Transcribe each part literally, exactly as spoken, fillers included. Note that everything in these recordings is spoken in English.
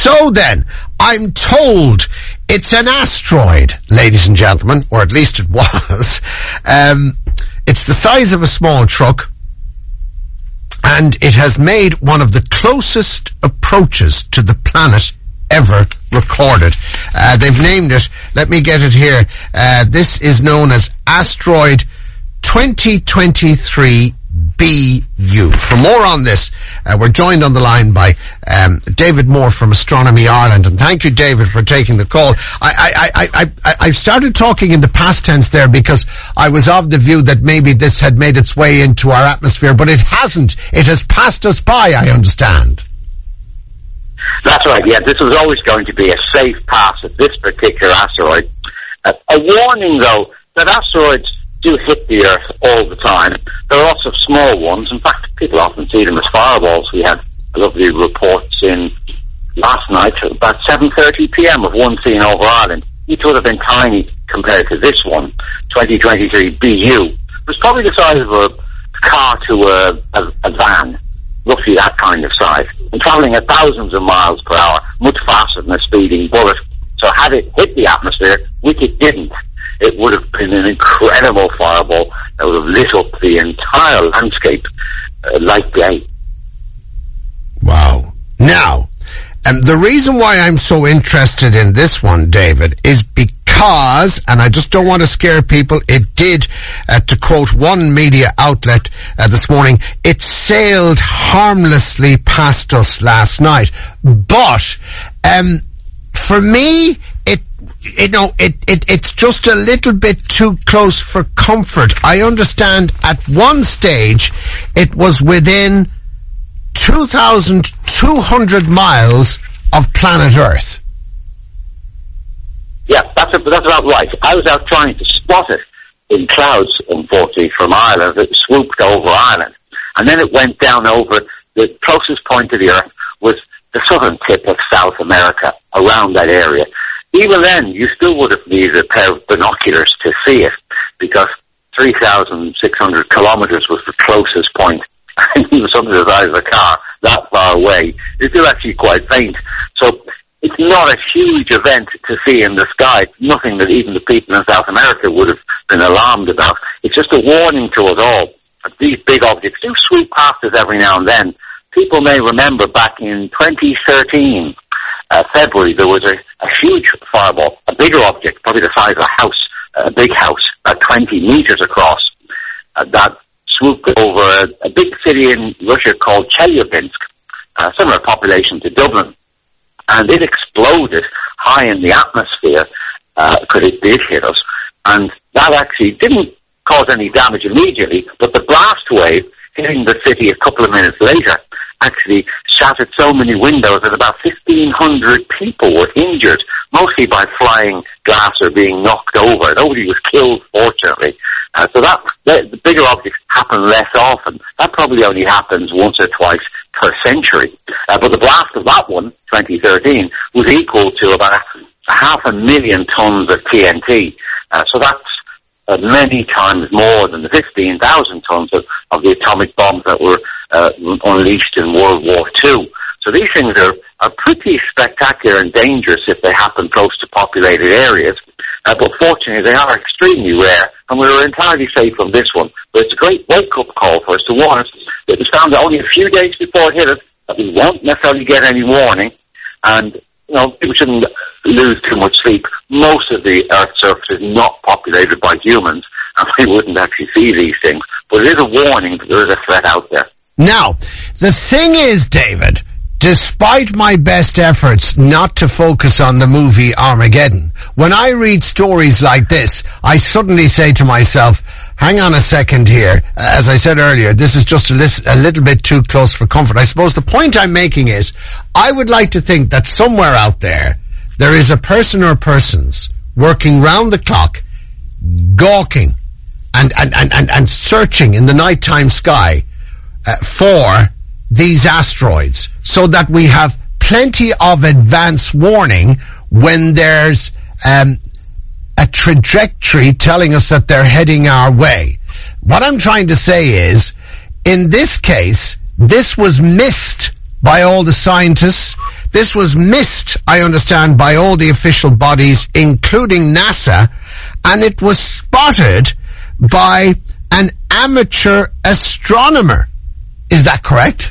So then, I'm told it's an asteroid, ladies and gentlemen, or at least it was. Um, it's the size of a small truck, and it has made one of the closest approaches to the planet ever recorded. Uh, they've named it, let me get it here, uh, this is known as Asteroid twenty twenty-three B U. For more on this, uh, we're joined on the line by um, David Moore from Astronomy Ireland, and thank you, David, for taking the call. I, I, I, I, I started talking in the past tense there because I was of the view that maybe this had made its way into our atmosphere, but it hasn't. It has passed us by, I understand. That's right, yeah, this was always going to be a safe pass of this particular asteroid. Uh, a warning, though, that asteroids do hit the Earth all the time. There are lots of small ones. In fact, people often see them as fireballs. We had lovely reports in last night at about seven thirty p.m. of one seen over Ireland. Each would have been tiny compared to this one, twenty twenty-three B U. It was probably the size of a car to a, a, a van. Roughly that kind of size, and travelling at thousands of miles per hour, much faster than a speeding bullet. So had it hit the atmosphere, which it didn't, it would have been an incredible fireball that would have lit up the entire landscape uh, light day. Wow. Now, um, the reason why I'm so interested in this one, David, is because, and I just don't want to scare people, it did, uh, to quote one media outlet uh, this morning, it sailed harmlessly past us last night. But, um, for me, it, you know, it, it, it's just a little bit too close for comfort. I understand at one stage it was within two thousand two hundred miles of planet Earth. Yeah, that's, a, that's about right. I was out trying to spot it in clouds, unfortunately, from Ireland. It swooped over Ireland. And then it went down over the closest point to the Earth was the southern tip of South America, around that area. Even then, you still would have needed a pair of binoculars to see it, because three thousand six hundred kilometers was the closest point. And even something the size of a car, that far away, is still actually quite faint. So it's not a huge event to see in the sky. It's nothing that even the people in South America would have been alarmed about. It's just a warning to us all that these big objects do sweep past us every now and then. People may remember back in twenty thirteen, uh, February, there was a, a huge fireball, a bigger object, probably the size of a house, a big house, uh, twenty meters across, uh, that swooped over a, a big city in Russia called Chelyabinsk, uh, similar population to Dublin. And it exploded high in the atmosphere, because uh, it did hit us. And that actually didn't cause any damage immediately, but the blast wave hitting the city a couple of minutes later actually shattered so many windows that about fifteen hundred people were injured, mostly by flying glass or being knocked over. Nobody was killed, fortunately. Uh, so that, the, the bigger objects happen less often. That probably only happens once or twice per century. Uh, but the blast of that one, twenty thirteen, was equal to about half a million tons of T N T. Uh, so that's uh, many times more than the fifteen thousand tons of, of the atomic bombs that were uh, unleashed in World War Two. So these things are, are pretty spectacular and dangerous if they happen close to populated areas. Uh, but fortunately, they are extremely rare, and we were entirely safe from this one. But it's a great wake-up call for us to warn us. It was found that only a few days before it hit us, that we won't necessarily get any warning, and you know, people shouldn't lose too much sleep. Most of the Earth's surface is not populated by humans, and we wouldn't actually see these things. But it is a warning that there is a threat out there. Now, the thing is, David, despite my best efforts not to focus on the movie Armageddon, when I read stories like this, I suddenly say to myself, hang on a second here. As I said earlier, this is just a, list, a little bit too close for comfort. I suppose the point I'm making is, I would like to think that somewhere out there, there is a person or persons working round the clock, gawking and, and, and, and, and searching in the nighttime sky uh, for these asteroids, so that we have plenty of advance warning when there's um, a trajectory telling us that they're heading our way. What I'm trying to say is, in this case, this was missed by all the scientists. this was missed, I understand, by all the official bodies, including NASA, and it was spotted by an amateur astronomer. Is that correct?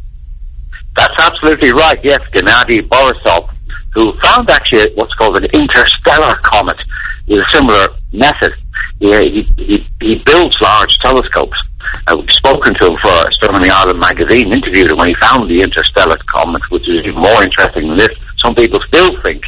That's absolutely right, yes. Gennady Borisov, who found actually what's called an interstellar comet with a similar method. He, he, he builds large telescopes. Uh, we've spoken to him for Astronomy Ireland magazine, interviewed him when he found the interstellar comet, which is even more interesting than this. Some people still think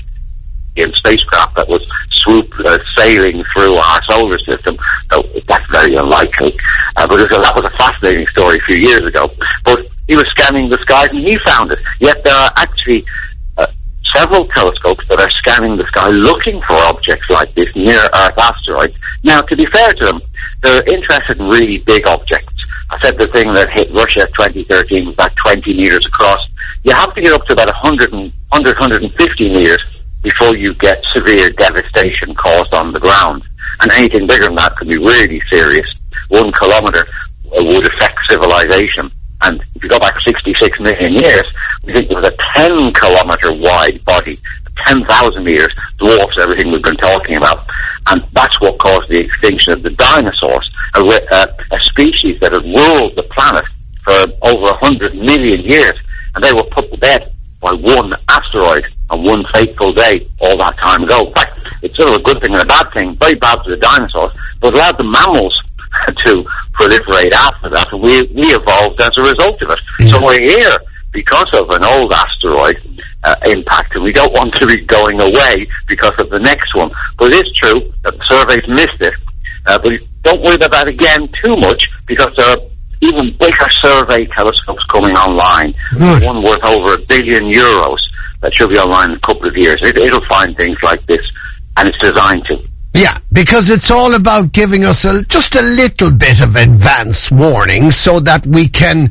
in spacecraft that was swoop uh, sailing through our solar system. So that's very unlikely. Uh, but it was a, that was a fascinating story a few years ago. But he was scanning the skies and he found it. Yet there are actually uh, several telescopes that are scanning the sky looking for objects like this near-Earth asteroids. Now, to be fair to them, they're interested in really big objects. I said the thing that hit Russia in twenty thirteen was about twenty meters across. You have to get up to about one hundred, one hundred, one hundred fifty meters before you get severe devastation caused on the ground. And anything bigger than that could be really serious. One kilometer would affect civilization. And if you go back sixty-six million years, we think there was a ten kilometer wide body, ten thousand meters, dwarfs everything we've been talking about. And that's what caused the extinction of the dinosaurs, a, a, a species that had ruled the planet for over one hundred million years. And they were put to bed by one asteroid on one fateful day all that time ago. In fact, it's sort of a good thing and a bad thing. Very bad for the dinosaurs, but allowed the mammals to proliferate after that, and we, we evolved as a result of it. Yeah. So we're here because of an old asteroid uh, impact, and we don't want to be going away because of the next one. But it is true that the surveys missed it, uh, but don't worry about that again too much, because there are even bigger survey telescopes coming online. Good. One worth over a billion euros that should be online in a couple of years. It, it'll find things like this, and it's designed to. Yeah, because it's all about giving us a, just a little bit of advance warning so that we can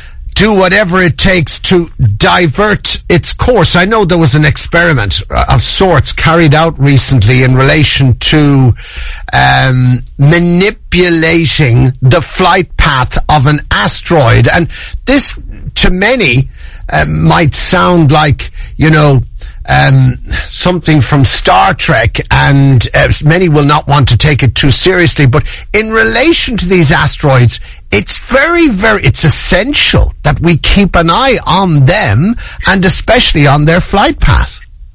do whatever it takes to divert its course. I know there was an experiment of sorts carried out recently in relation to um, manipulating the flight path of an asteroid. And this, to many, uh, might sound like, you know, Um, something from Star Trek, and uh, many will not want to take it too seriously, but in relation to these asteroids, it's very, very, it's essential that we keep an eye on them, and especially on their flight path.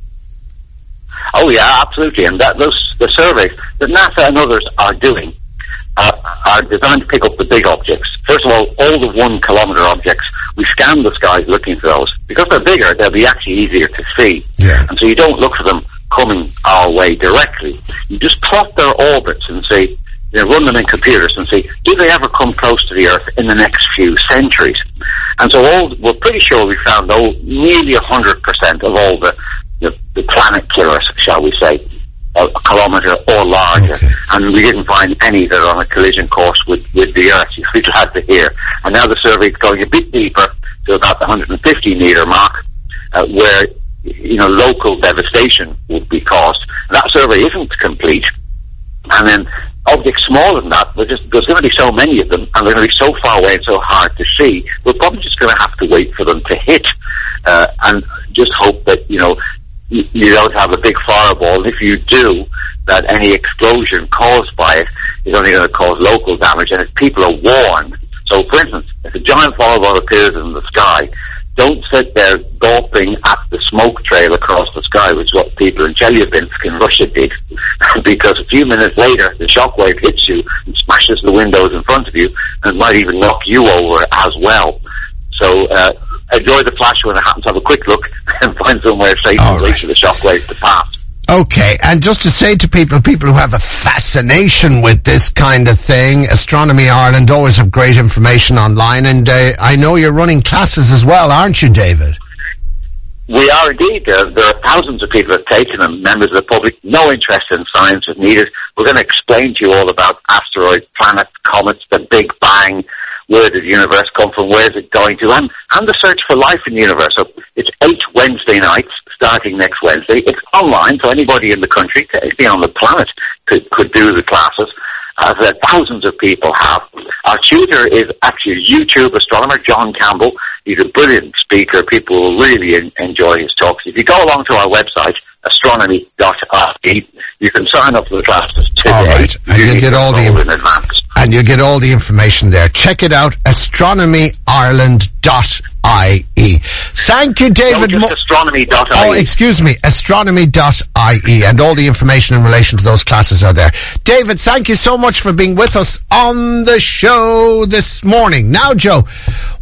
Oh yeah, absolutely, and that those the surveys that NASA and others are doing uh, are designed to pick up the big objects. First of all, all the one kilometer objects, we scan the skies looking for those. Because they're bigger, they'll be actually easier to see. Yeah. And so you don't look for them coming our way directly. You just plot their orbits and say, you know, run them in computers and see, do they ever come close to the Earth in the next few centuries? And so all, we're pretty sure we found all, nearly one hundred percent of all the, the, the planet killers, shall we say, a, a kilometer or larger. Okay. And we didn't find any that are on a collision course with, with the Earth. We're glad to hear. And now the survey is going a bit deeper to about the one hundred fifty meter mark, uh, where, you know, local devastation would be caused. And that survey isn't complete. And then objects smaller than that, just, there's going to be so many of them, and they're going to be so far away and so hard to see, we're probably just going to have to wait for them to hit, uh, and just hope that, you know, you, you don't have a big fireball. And if you do, that any explosion caused by it is only going to cause local damage, and if people are warned. So, for instance, if a giant fireball appears in the sky, don't sit there gawping at the smoke trail across the sky, which is what people in Chelyabinsk in Russia did, because a few minutes later, the shockwave hits you and smashes the windows in front of you, and might even knock you over as well. So, uh, enjoy the flash when it happens, have a quick look, and find somewhere safe and wait for the shockwave to pass. Okay, and just to say to people, people who have a fascination with this kind of thing, Astronomy Ireland always have great information online, and uh, I know you're running classes as well, aren't you, David? We are indeed. Uh, there are thousands of people who have taken them, members of the public. No interest in science is needed. We're going to explain to you all about asteroids, planets, comets, the Big Bang, where did the universe come from, where is it going to, and, and the search for life in the universe. So it's eight Wednesday nights, starting next Wednesday. It's online, so anybody in the country, anybody on the planet could, could do the classes, as uh, thousands of people have. Our tutor is actually a YouTube astronomer, John Campbell. He's a brilliant speaker. People will really en- enjoy his talks. If you go along to our website, astronomy dot I E, you can sign up for the classes today. All right, and you get all the inf- inf- in advance. and you get all the information there. Check it out, astronomy ireland dot I E. Thank you, David. No, just astronomy dot I E. Oh, excuse me, astronomy dot I E, and all the information in relation to those classes are there. David, thank you so much for being with us on the show this morning. Now, Joe,